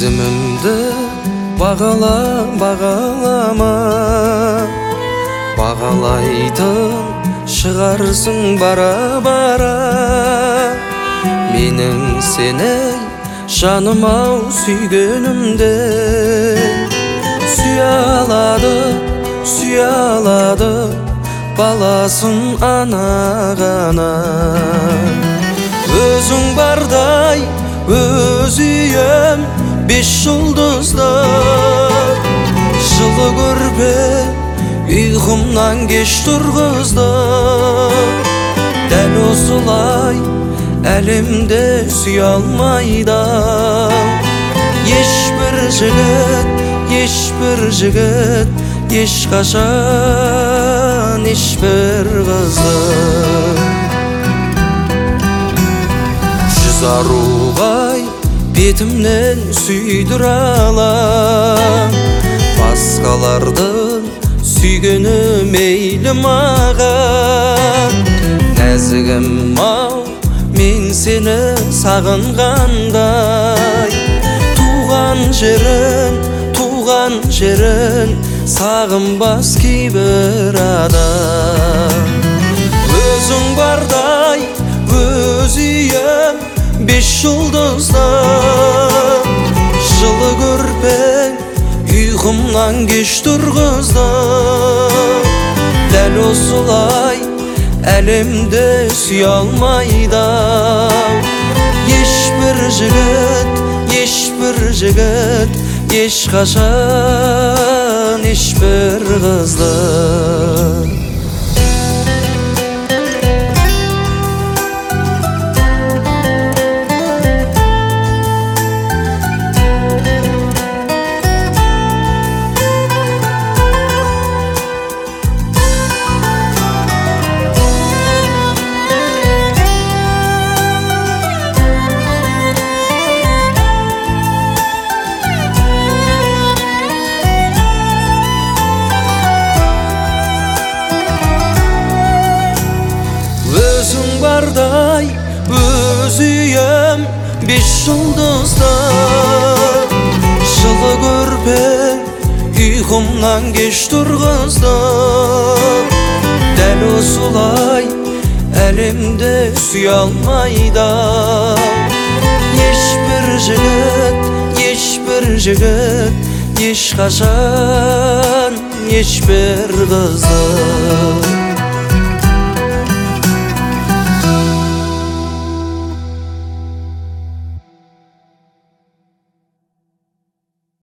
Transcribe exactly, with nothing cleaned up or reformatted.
Сезімімді бағала, бағалама, бағалайтын шығарсың бара-бара. Менің сені жаным-ау сүйгенімде, сүйе алады, сүйе алады баласын ана ғана. Өзің бардай өз үйім беш жұлдызды, жылы көрпе ұйқымнан кеш тұрғызды. Дәл осылай әлемде сүйе алмайды ешбір жігіт, ешбір жігіт, ешқашан ешбір қызды. Жүз аруғай бетімнен сүйдір алам, басқалардың сүйгені мейлі маған. Нәзігім-ау, мен сені сағынғандай, туған жерін, туған жерін сағынбас кейбір адам. Өзің бардай өз үйім беш жұлдызды, жылы көрпең ұйқымнан кеш тұрғызды. Дәл осылай әлемде сүйе алмайды ешбір жігіт, ешбір жігіт, ешқашан ешбір қызды. Өзің бардай өз үйім беш жұлдызды, жылы көрпең ұйқымнан кеш тұрғызды. Дәл осылай әлемде сүйе алмайды ешбір жігіт, ешбір жігіт, ешқашан ешбір қызды.